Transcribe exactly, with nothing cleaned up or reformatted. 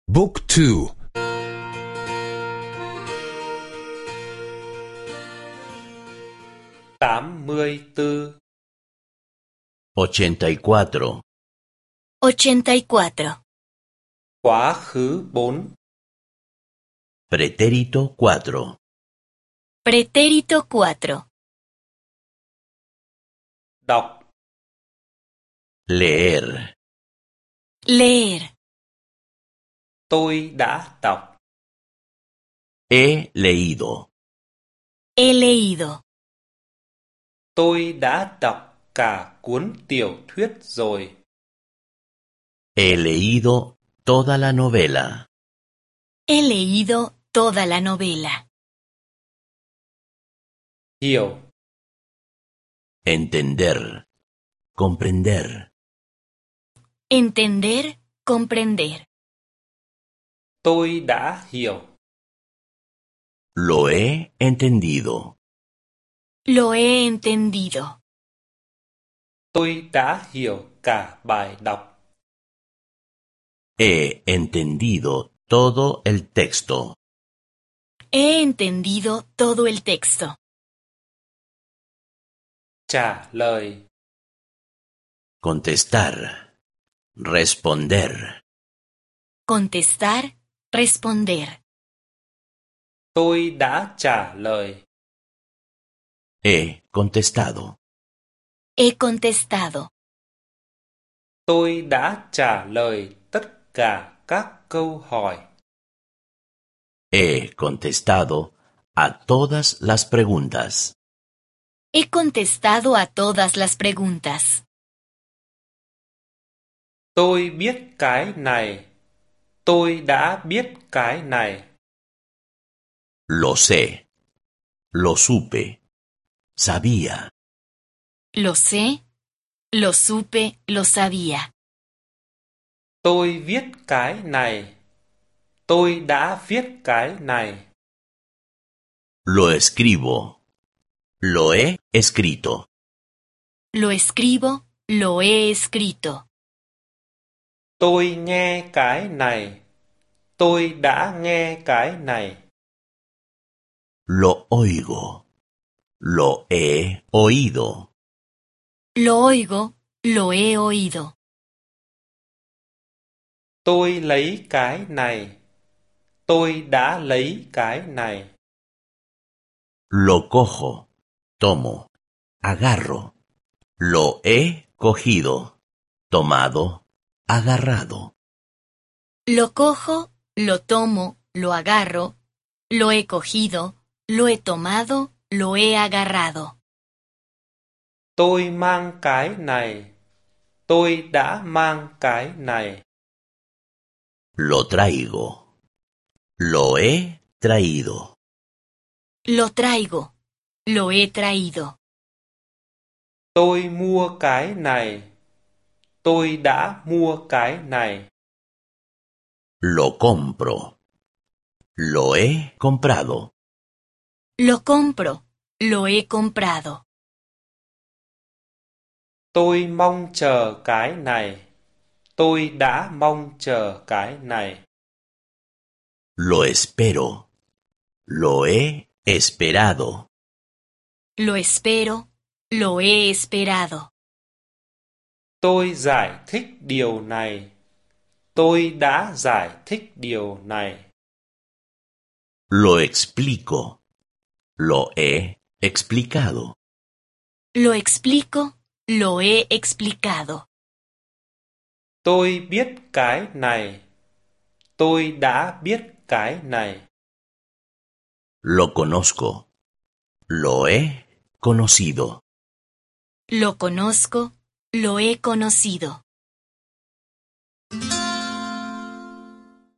Book two. tám mươi tư. ochenta y cuatro. ochenta y cuatro. Quá khứ bốn. Pretérito cuatro. Pretérito cuatro. Đọc. Leer. Leer. Tôi đã đọc. He leído. He leído. Tôi đã đọc cả cuốn tiểu thuyết rồi. He leído toda la novela. He leído toda la novela. Hiểu. Entender. Comprender. Entender, comprender. Tôi đã hiểu. Lo he entendido. Lo he entendido. Tôi đã hiểu cả bài đọc. He entendido todo el texto. He entendido todo el texto. Trả lời. Contestar. Responder. Contestar, responder. Tôi đã trả lời. He contestado. He contestado. Tôi đã trả lời tất cả các câu hỏi. He contestado a todas las preguntas. He contestado a todas las preguntas. Tôi biết cái này. Tôi đã biết cái này. Lo sé. Lo supe. Sabía. Lo sé, lo supe, lo sabía. Tôi viết cái này. Tôi đã viết cái này. Lo escribo. Lo he escrito. Lo escribo, lo he escrito. Tôi nghe cái này. Tôi đã nghe cái này. Lo oigo. Lo he oído. Lo oigo, lo he oído. Tôi lấy cái này. Tôi đã lấy cái này. Lo cojo. Tomo. Agarro. Lo he cogido. Tomado. Agarrado. Lo cojo, lo tomo, lo agarro, lo he cogido, lo he tomado, lo he agarrado. Tôi mang cái này. Tôi đã mang cái này. Lo traigo. Lo he traído. Lo traigo, lo he traído. Tôi mua cái này. Tôi đã mua cái này. Lo compro. Lo he comprado. Lo compro, lo he comprado. Tôi mong chờ cái này. Tôi đã mong chờ cái này. Lo espero. Lo he esperado. Lo espero, lo he esperado. Tôi giải thích điều này. Tôi đã giải thích điều này. Lo explico. Lo he explicado. Lo explico, lo he explicado. Tôi biết cái này. Tôi đã biết cái này. Lo conozco. Lo he conocido. Lo conozco, lo he conocido.